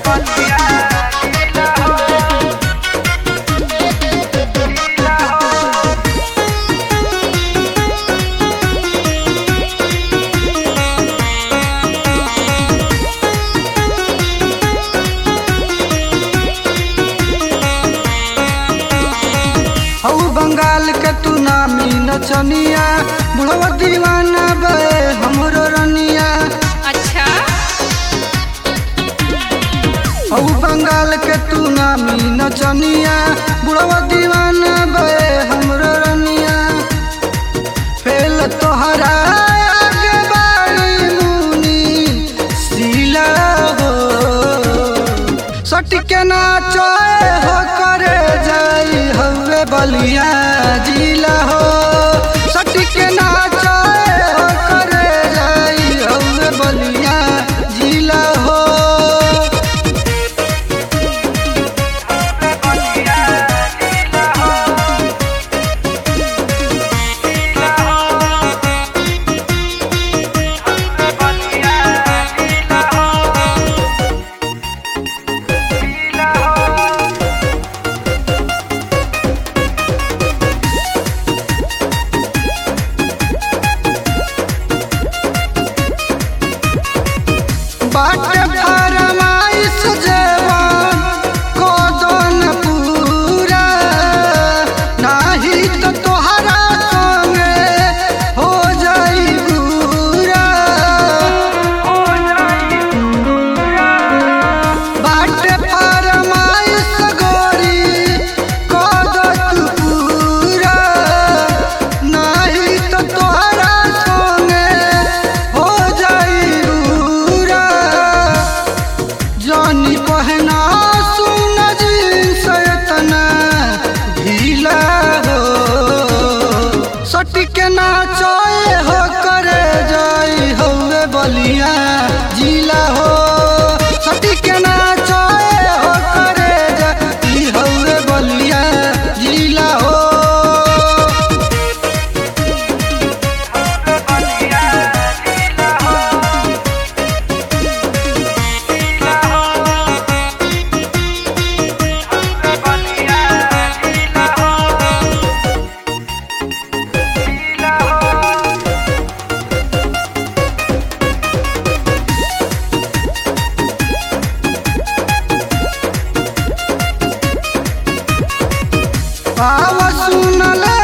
बंगाल के तू नामी नचनिया बुढ़वा दीवाना बे हमरो रनिया। अच्छा बंगाल के तू नामी नचनिया बुढ़वा दीवाना बे हमरो रनिया। फेल तोहरा आगे बारी मुनी सीला हो सटके नाचो हो करे जाई हवे बलिया जिला हो सटके नाचो हो करे जाई हवे बलिया जिला हो। बाटे फरमाइश जवान को दोन पूरा नाही तो तोहरा संगे हो जाई बुरा। बाटे फरमाइश गोरी को दो तू पूरा नाही तो तोहरा संगे हो जाई बुरा। जानी पहना सुन जींस इतना ढीला हो सटके नाचोए हो करे जाई हवे बलिया जिला हो सटके नाचोए हो करे जाई हवे बलिया जिला हो। आवा सुनल